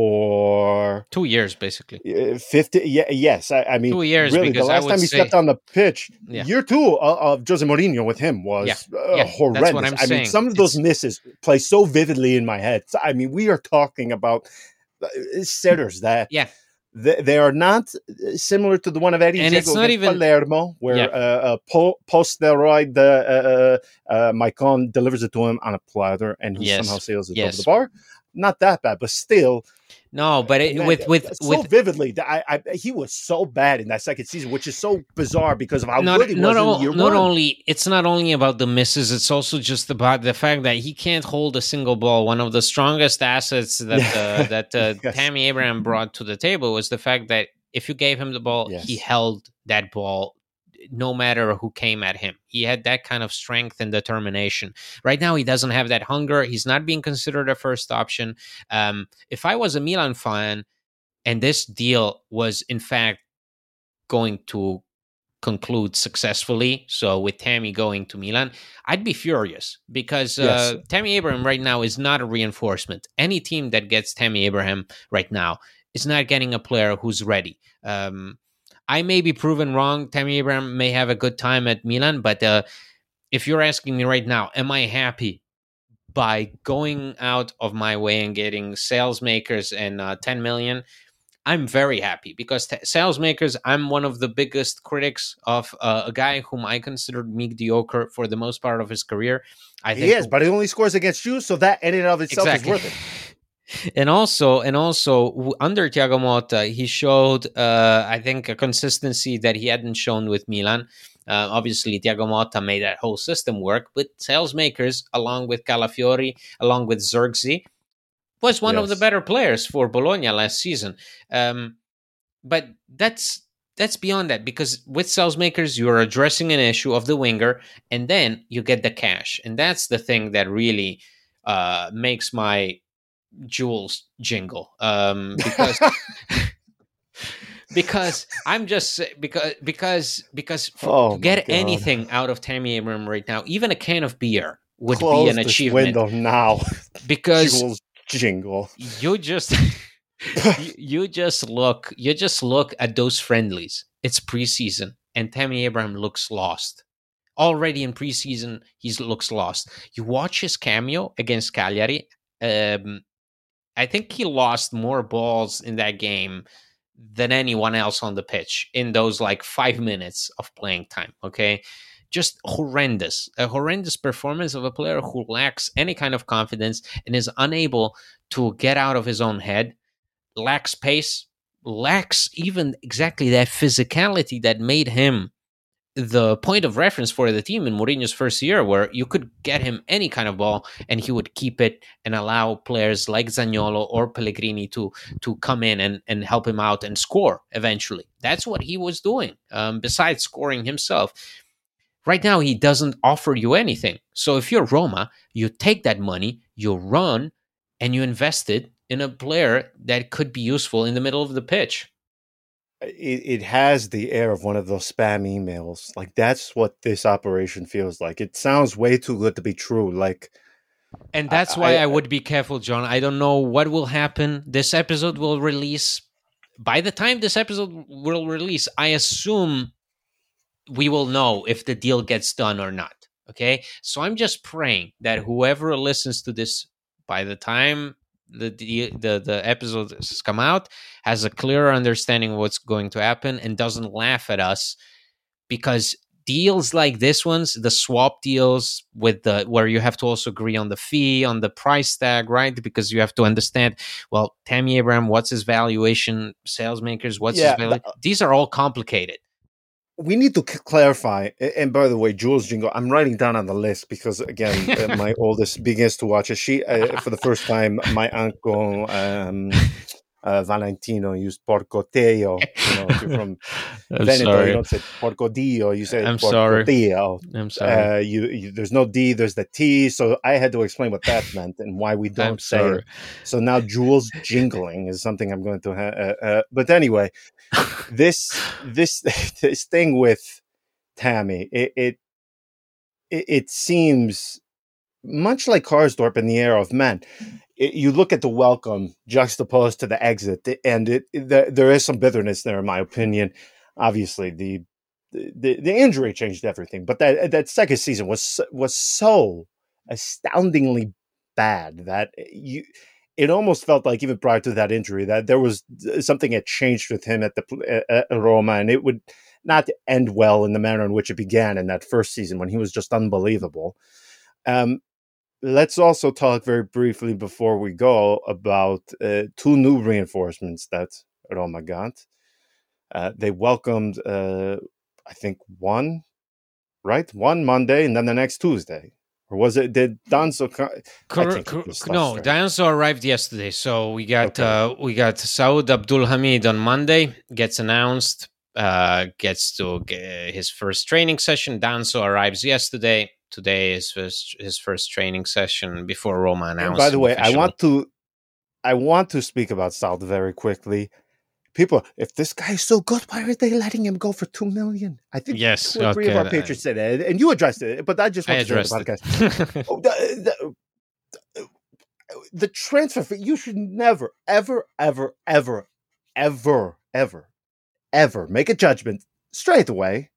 Speaker 2: for
Speaker 3: two years, basically.
Speaker 2: fifty. Yeah, yes. I, I mean,
Speaker 3: two years.
Speaker 2: Really, the last time he
Speaker 3: say,
Speaker 2: stepped on the pitch,
Speaker 3: yeah.
Speaker 2: year two of, of Jose Mourinho with him was
Speaker 3: yeah.
Speaker 2: Uh,
Speaker 3: yeah.
Speaker 2: horrendous.
Speaker 3: That's what I'm
Speaker 2: I
Speaker 3: saying.
Speaker 2: mean, some of those it's... misses play so vividly in my head. I mean, we are talking about sitters that.
Speaker 3: Yeah.
Speaker 2: They, they are not similar to the one of Eddie
Speaker 3: and
Speaker 2: Dzeko
Speaker 3: it's not even
Speaker 2: Palermo, where
Speaker 3: yeah.
Speaker 2: uh, uh, po- post-steroid uh, uh, uh, Maicon delivers it to him on a platter, and he
Speaker 3: yes.
Speaker 2: somehow sails it
Speaker 3: yes.
Speaker 2: over the bar. Not that bad, but still.
Speaker 3: No, but it,
Speaker 2: man,
Speaker 3: with with
Speaker 2: so
Speaker 3: with
Speaker 2: vividly, I, I he was so bad in that second season, which is so bizarre because of how
Speaker 3: not,
Speaker 2: good he
Speaker 3: not
Speaker 2: was
Speaker 3: all,
Speaker 2: in year
Speaker 3: not
Speaker 2: one.
Speaker 3: only it's not only about the misses; it's also just about the fact that he can't hold a single ball. One of the strongest assets that uh, that uh,
Speaker 2: yes.
Speaker 3: Tammy Abraham brought to the table was the fact that if you gave him the ball,
Speaker 2: yes.
Speaker 3: he held that ball no matter who came at him. He had that kind of strength and determination. Right now, he doesn't have that hunger. He's not being considered a first option. Um, if I was a Milan fan and this deal was, in fact, going to conclude successfully, so with Tammy going to Milan, I'd be furious because
Speaker 2: yes.
Speaker 3: uh, Tammy Abraham right now is not a reinforcement. Any team that gets Tammy Abraham right now is not getting a player who's ready. Um, I may be proven wrong. Tammy Abraham may have a good time at Milan, but uh, if you're asking me right now, am I happy by going out of my way and getting sales makers and uh, ten million? I'm very happy because t- sales makers, I'm one of the biggest critics of uh, a guy whom I considered mediocre for the most part of his career. I think
Speaker 2: he is, but he only scores against you, so that in and of itself
Speaker 3: exactly.
Speaker 2: is worth it.
Speaker 3: And also, and also, under Thiago Motta, he showed, uh, I think, a consistency that he hadn't shown with Milan. Uh, obviously, Thiago Motta made that whole system work, but sales makers, along with Calafiori, along with Zirkzee, was one yes. of the better players for Bologna last season. Um, but that's that's beyond that, because with Salesmakers, you're addressing an issue of the winger, and then you get the cash. And that's the thing that really uh, makes my jewels jingle. Um, because... Because I'm just because because because for,
Speaker 2: oh
Speaker 3: to get anything out of Tammy Abraham right now, even a can of beer would
Speaker 2: Close
Speaker 3: be an
Speaker 2: this
Speaker 3: achievement.
Speaker 2: Window now,
Speaker 3: because
Speaker 2: Jules jingle.
Speaker 3: You just you, you just look you just look at those friendlies. It's preseason, and Tammy Abraham looks lost already in preseason. He looks lost. You watch his cameo against Cagliari. Um, I think he lost more balls in that game than anyone else on the pitch in those like five minutes of playing time. Okay. Just horrendous, a horrendous performance of a player who lacks any kind of confidence and is unable to get out of his own head, lacks pace, lacks even exactly that physicality that made him the point of reference for the team in Mourinho's first year, where you could get him any kind of ball and he would keep it and allow players like Zaniolo or Pellegrini to to come in and, and help him out and score eventually. That's what he was doing, um, besides scoring himself. Right now, he doesn't offer you anything. So if you're Roma, you take that money, you run, and you invest it in a player that could be useful in the middle of the pitch.
Speaker 2: It, it has the air of one of those spam emails. Like, that's what this operation feels like. It sounds way too good to be true. Like,
Speaker 3: and that's I, why I, I would be careful, John. I don't know what will happen. This episode will release. By the time this episode will release, I assume we will know if the deal gets done or not. Okay? So I'm just praying that whoever listens to this by the time the the the, the episode has come out has a clearer understanding of what's going to happen and doesn't laugh at us, because deals like this ones, the swap deals with the where you have to also agree on the fee, on the price tag, right? Because you have to understand, well, Tammy Abraham, what's his valuation? Salesmakers, what's yeah, his valuation? But these are all complicated.
Speaker 2: We need to c- clarify. And by the way, Jules Jingle, I'm writing down on the list because, again, uh, my oldest begins to watch it. She, uh, for the first time, my uncle um, uh, Valentino used porco teo. You know, if you're from Veneto, sorry. You don't say porco dio. You say
Speaker 3: I'm
Speaker 2: porco
Speaker 3: sorry.
Speaker 2: teo.
Speaker 3: I'm sorry.
Speaker 2: Uh, you, you, there's no D, there's the T. So I had to explain what that meant and why we don't
Speaker 3: I'm
Speaker 2: say
Speaker 3: sorry.
Speaker 2: it. So now Jules jingling is something I'm going to have. Uh, uh, but anyway, this this this thing with Tammy, it it, it seems much like Karsdorp in the era of men. It, you look at the welcome juxtaposed to the exit, and it, it there, there is some bitterness there, in my opinion. Obviously, the, the the injury changed everything, but that that second season was was so astoundingly bad that you. It almost felt like, even prior to that injury, that there was something had changed with him at the at Roma, and it would not end well in the manner in which it began in that first season when he was just unbelievable. Um, let's also talk very briefly before we go about uh, two new reinforcements that Roma got. Uh, they welcomed, uh, I think, one, right? One Monday and then the next Tuesday. Or was it, did Danso?
Speaker 3: Cor- cor- no, straight. Danso arrived yesterday. So we got okay. uh, we got Saud Abdul Hamid on Monday, gets announced, uh, gets to get his first training session. Danso arrives yesterday. Today is his, his first training session before Roma announced.
Speaker 2: And by the way,
Speaker 3: officially.
Speaker 2: I want to I want to speak about Saud very quickly. People, if this guy is so good, why are they letting him go for two million? I think
Speaker 3: yes,
Speaker 2: two or three
Speaker 3: okay,
Speaker 2: of our patrons said that, and you addressed it. But I just want
Speaker 3: I
Speaker 2: to say the podcast. oh, the, the, the transfer fee. You should never, ever, ever, ever, ever, ever, ever make a judgment straight away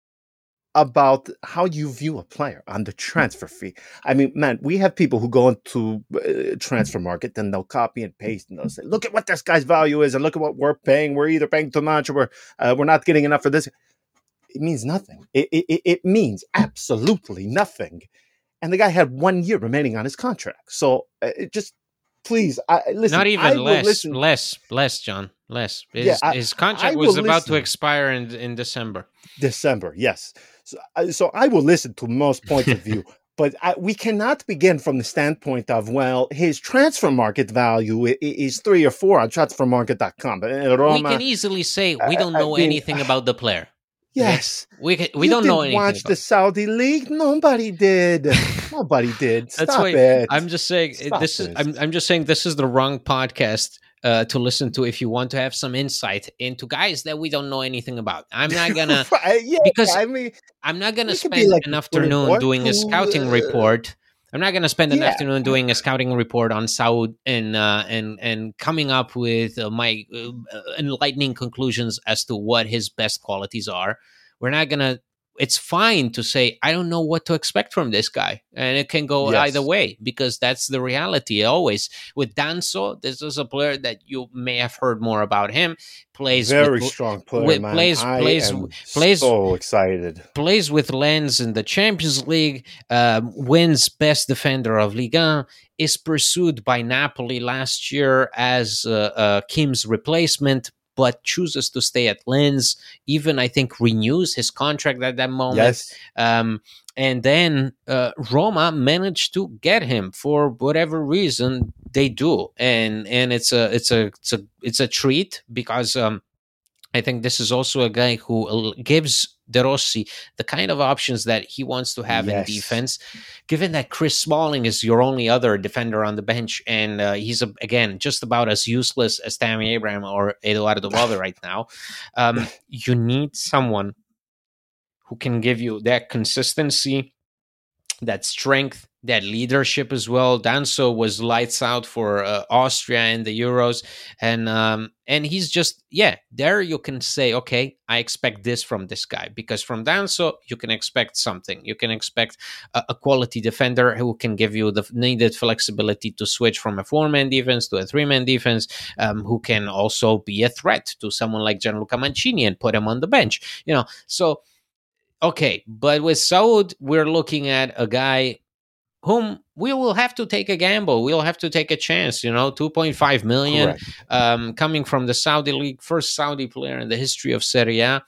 Speaker 2: about how you view a player on the transfer fee. I mean, man, we have people who go into uh, transfer market and they'll copy and paste and they'll say, look at what this guy's value is and look at what we're paying. We're either paying too much or we're, uh, we're not getting enough for this. It means nothing. It, it, it means absolutely nothing. And the guy had one year remaining on his contract. So uh, it just, please, I, listen.
Speaker 3: Not even
Speaker 2: I
Speaker 3: less,
Speaker 2: listen.
Speaker 3: less, less, John, less. His,
Speaker 2: yeah, I,
Speaker 3: his contract was about listen. to expire in in December.
Speaker 2: December, yes. So, so I will listen to most points of view, but I, we cannot begin from the standpoint of, well, his transfer market value i- i- is three or four on transfer market dot com. But uh,
Speaker 3: We
Speaker 2: Roma,
Speaker 3: can easily say we
Speaker 2: uh,
Speaker 3: don't
Speaker 2: I
Speaker 3: know
Speaker 2: mean,
Speaker 3: anything about the player.
Speaker 2: yes,
Speaker 3: Okay? We can, we
Speaker 2: you
Speaker 3: don't know
Speaker 2: didn't
Speaker 3: anything
Speaker 2: watch
Speaker 3: about
Speaker 2: the Saudi league. Nobody did. Nobody did.
Speaker 3: That's
Speaker 2: Stop
Speaker 3: why
Speaker 2: it.
Speaker 3: I'm just saying uh,
Speaker 2: Stop
Speaker 3: this is
Speaker 2: it.
Speaker 3: I'm I'm just saying this is the wrong podcast uh, to listen to if you want to have some insight into guys that we don't know anything about. I'm not gonna
Speaker 2: Right, yeah,
Speaker 3: because
Speaker 2: I mean,
Speaker 3: I'm not gonna
Speaker 2: we could be
Speaker 3: spend
Speaker 2: like
Speaker 3: an
Speaker 2: the
Speaker 3: afternoon
Speaker 2: report
Speaker 3: doing a
Speaker 2: who,
Speaker 3: scouting
Speaker 2: uh,
Speaker 3: report. I'm not gonna spend an
Speaker 2: yeah,
Speaker 3: afternoon doing a scouting report on Saud and uh, and and coming up with uh, my uh, enlightening conclusions as to what his best qualities are. We're not gonna. It's fine to say I don't know what to expect from this guy, and it can go either
Speaker 2: yes,
Speaker 3: way because that's the reality. Always with Danso, this is a player that you may have heard more about him. Plays with
Speaker 2: very strong player,
Speaker 3: with
Speaker 2: man.
Speaker 3: plays
Speaker 2: I
Speaker 3: plays
Speaker 2: am
Speaker 3: plays
Speaker 2: so excited.
Speaker 3: plays with Lens in the Champions League, um, wins Best Defender of Ligue one, is pursued by Napoli last year as uh, uh, Kim's replacement, but chooses to stay at Lens. Even, I think, renews his contract at that moment.
Speaker 2: Yes,
Speaker 3: Um, and then uh, Roma managed to get him for whatever reason they do, and and it's a it's a it's a it's a treat because. Um, I think this is also a guy who gives De Rossi the kind of options that he wants to have in
Speaker 2: yes,
Speaker 3: defense. Given that Chris Smalling is your only other defender on the bench, and uh, he's, a, again, just about as useless as Tammy Abraham or Eduardo Bove right now, um, you need someone who can give you that consistency, that strength, that leadership as well. Danso was lights out for uh, Austria in the Euros, and um, and he's just yeah. There you can say, okay, I expect this from this guy because from Danso you can expect something. You can expect a, a quality defender who can give you the needed flexibility to switch from a four-man defense to a three-man defense, um, who can also be a threat to someone like Gianluca Mancini and put him on the bench. You know, so. Okay, but with Saud, we're looking at a guy whom we will have to take a gamble. We'll have to take a chance, you know, two point five million
Speaker 2: correct.
Speaker 3: um, coming from the Saudi league, first Saudi player in the history of Serie A.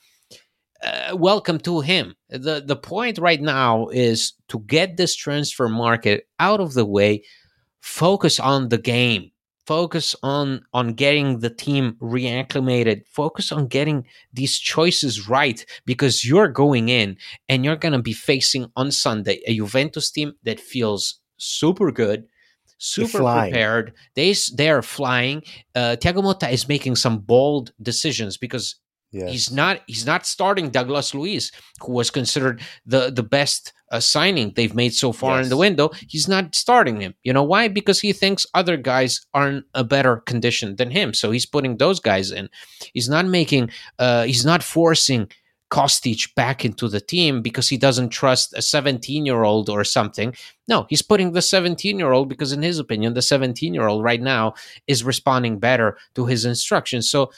Speaker 3: Uh, welcome to him. The, the point right now is to get this transfer market out of the way, focus on the game. Focus on on getting the team reacclimated. Focus on getting these choices right because you're going in and you're going to be facing on Sunday a Juventus team that feels super good, super prepared. They they're flying. Uh, Thiago Motta is making some bold decisions because
Speaker 2: Yes.
Speaker 3: he's not he's not starting Douglas Luiz, who was considered the the best uh, signing they've made so far
Speaker 2: Yes.
Speaker 3: in the window. He's not starting him. You know why? Because he thinks other guys are in a better condition than him. So he's putting those guys in. He's not making. Uh, he's not forcing Kostic back into the team because he doesn't trust a seventeen-year-old or something. No, he's putting the seventeen-year-old because, in his opinion, the seventeen-year-old right now is responding better to his instructions. So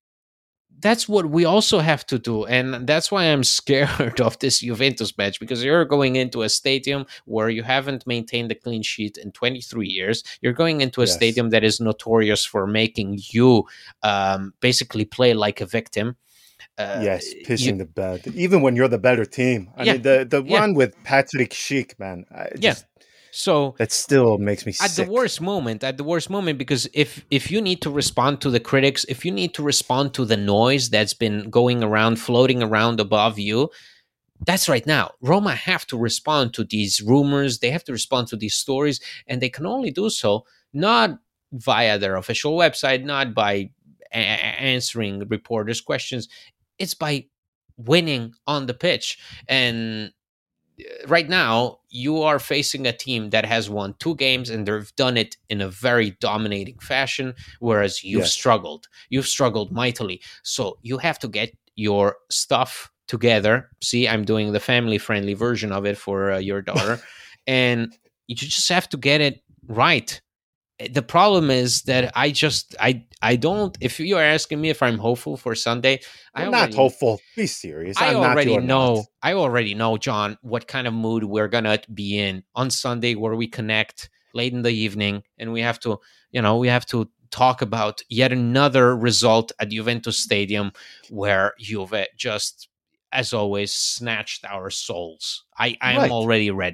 Speaker 3: that's what we also have to do. And that's why I'm scared of this Juventus match, because you're going into a stadium where you haven't maintained a clean sheet in twenty-three years. You're going into a
Speaker 2: Yes.
Speaker 3: stadium that is notorious for making you um, basically play like a victim. Uh,
Speaker 2: Yes, pissing
Speaker 3: you-
Speaker 2: the bed. Even when you're the better team. I
Speaker 3: Yeah,
Speaker 2: mean, the, the
Speaker 3: yeah.
Speaker 2: one with Patrick Schick, man. I
Speaker 3: Yeah.
Speaker 2: just,
Speaker 3: So
Speaker 2: that still makes me
Speaker 3: at
Speaker 2: sick.
Speaker 3: the worst moment, at the worst moment, because if if you need to respond to the critics, if you need to respond to the noise that's been going around, floating around above you, that's right now. Roma have to respond to these rumors. They have to respond to these stories, and they can only do so not via their official website, not by a- a- answering reporters' questions. It's by winning on the pitch. And right now, you are facing a team that has won two games and they've done it in a very dominating fashion, whereas you've
Speaker 2: Yes.
Speaker 3: struggled. You've struggled mightily. So you have to get your stuff together. See, I'm doing the family friendly version of it for uh, your daughter. And you just have to get it right. The problem is that I just I I don't. If you are asking me if I'm hopeful for Sunday, I
Speaker 2: I'm not
Speaker 3: already-
Speaker 2: hopeful. Be serious.
Speaker 3: I
Speaker 2: I'm not,
Speaker 3: already
Speaker 2: you're
Speaker 3: know.
Speaker 2: not.
Speaker 3: I already know, John, what kind of mood we're gonna be in on Sunday, where we connect late in the evening, and we have to, you know, we have to talk about yet another result at Juventus Stadium, where Juve just, as always, snatched our souls. I I am
Speaker 2: Right.
Speaker 3: already ready.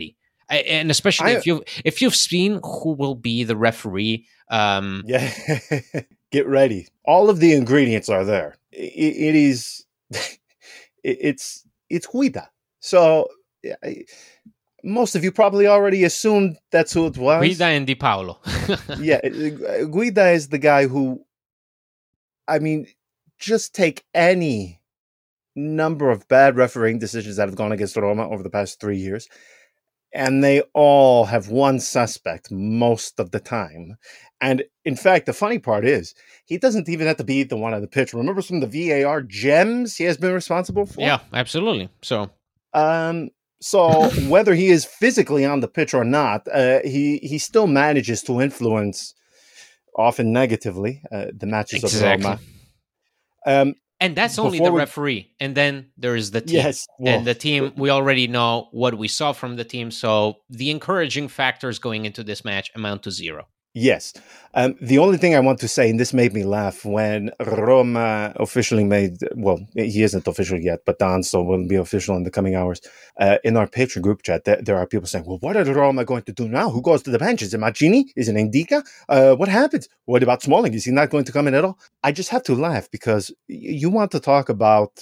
Speaker 3: I, and especially
Speaker 2: I-
Speaker 3: if you if you've seen who will be the referee. Um,
Speaker 2: Yeah, get ready. All of the ingredients are there. It, it is, it, it's it's Guida. So I, most of you probably already assumed that's who it was.
Speaker 3: Guida and Di Paolo.
Speaker 2: Yeah, Guida is the guy who, I mean, just take any number of bad refereeing decisions that have gone against Roma over the past three years, and they all have one suspect most of the time. And in fact, the funny part is he doesn't even have to be the one on the pitch. Remember some of the V A R gems he has been responsible for?
Speaker 3: Yeah, absolutely. So,
Speaker 2: um, so whether he is physically on the pitch or not, uh, he he still manages to influence, often negatively, uh, the matches
Speaker 3: exactly.
Speaker 2: of Roma. Um,
Speaker 3: and that's only
Speaker 2: before
Speaker 3: the
Speaker 2: we-
Speaker 3: referee, and then there is the team.
Speaker 2: Yes, well,
Speaker 3: and the team, we already know what we saw from the team. So the encouraging factors going into this match amount to zero.
Speaker 2: Yes. Um, the only thing I want to say, and this made me laugh, when Roma officially made, well, he isn't official yet, but Danso will be official in the coming hours. Uh, in our Patreon group chat, there, there are people saying, well, what are Roma going to do now? Who goes to the bench? Is it Mancini? Is it Indica? Uh, what happens? What about Smalling? Is he not going to come in at all? I just have to laugh because you want to talk about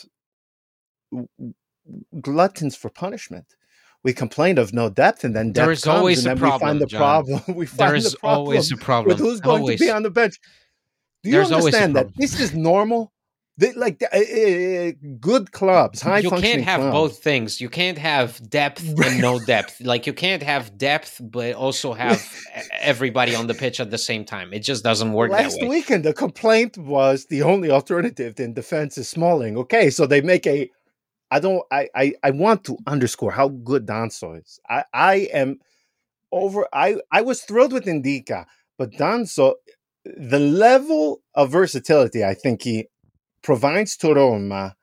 Speaker 2: gluttons for punishment. We complain of no depth, and then depth
Speaker 3: There is
Speaker 2: comes,
Speaker 3: always
Speaker 2: and
Speaker 3: a
Speaker 2: then we
Speaker 3: problem,
Speaker 2: find the
Speaker 3: John.
Speaker 2: problem. We find
Speaker 3: There is
Speaker 2: the problem
Speaker 3: always a problem.
Speaker 2: with who's going
Speaker 3: always.
Speaker 2: to be on the bench. Do you
Speaker 3: There's always a
Speaker 2: understand that
Speaker 3: problem.
Speaker 2: this is normal? They, like uh, uh, good clubs, high
Speaker 3: You
Speaker 2: functioning
Speaker 3: can't have
Speaker 2: clubs.
Speaker 3: both things. You can't have depth and no depth. Like you can't have depth, but also have everybody on the pitch at the same time. It just doesn't work
Speaker 2: Last
Speaker 3: that way.
Speaker 2: weekend, the complaint was the only alternative in defense is Smalling. Okay, so they make a. I don't. I. I, I want to underscore how good Danso is. I. I am over. I. I was thrilled with Indica, but Danso, the level of versatility I think he provides to Roma,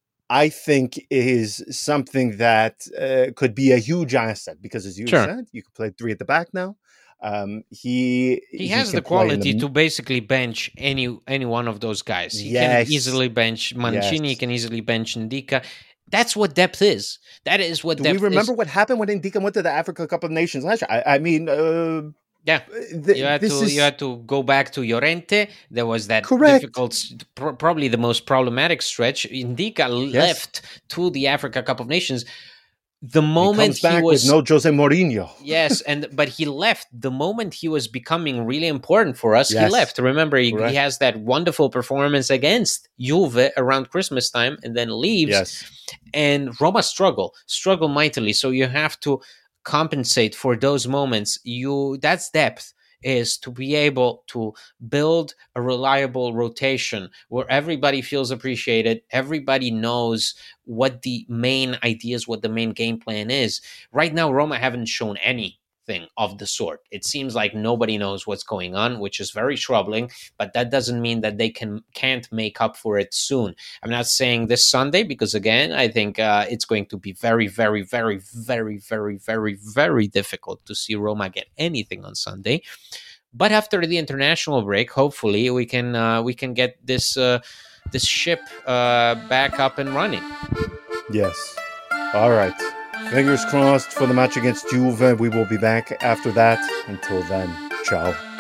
Speaker 2: I think is something that uh, could be a huge asset because, as you
Speaker 3: Sure.
Speaker 2: said, you can play three at the back now. Um, he
Speaker 3: He has
Speaker 2: can
Speaker 3: the
Speaker 2: play in
Speaker 3: quality
Speaker 2: the-
Speaker 3: to basically bench any any one of those guys. He
Speaker 2: Yes.
Speaker 3: can easily bench Mancini. He
Speaker 2: Yes.
Speaker 3: can easily bench Indica. That's what depth is. That is what
Speaker 2: Do
Speaker 3: depth
Speaker 2: we remember
Speaker 3: is.
Speaker 2: what happened when Indica went to the Africa Cup of Nations last year? I, I mean, uh,
Speaker 3: Yeah.
Speaker 2: th-
Speaker 3: You had
Speaker 2: this
Speaker 3: to
Speaker 2: is
Speaker 3: you had to go back to Llorente. There was that
Speaker 2: Correct.
Speaker 3: difficult, s- pr- probably the most problematic stretch. Indica left to the Africa Cup of Nations. The
Speaker 2: he
Speaker 3: moment
Speaker 2: comes back
Speaker 3: he was
Speaker 2: with no Jose Mourinho.
Speaker 3: yes, and but he left the moment he was becoming really important for us. He
Speaker 2: Yes.
Speaker 3: left. Remember, he,
Speaker 2: Correct.
Speaker 3: he has that wonderful performance against Juve around Christmas time, and then leaves.
Speaker 2: Yes,
Speaker 3: And Roma struggle, struggle mightily. So you have to compensate for those moments. You that's depth is to be able to build a reliable rotation where everybody feels appreciated, everybody knows what the main ideas, what the main game plan is. Right now, Roma haven't shown anything of the sort. It seems like nobody knows what's going on, which is very troubling, but that doesn't mean that they can can't make up for it soon. I'm not saying this Sunday because, again, I think uh, it's going to be very, very, very, very, very, very, very difficult to see Roma get anything on Sunday. But after the international break, hopefully we can uh, we can get this uh, this ship uh, back up and running.
Speaker 2: yes. All right. Fingers crossed for the match against Juve. We will be back after that. Until then, ciao.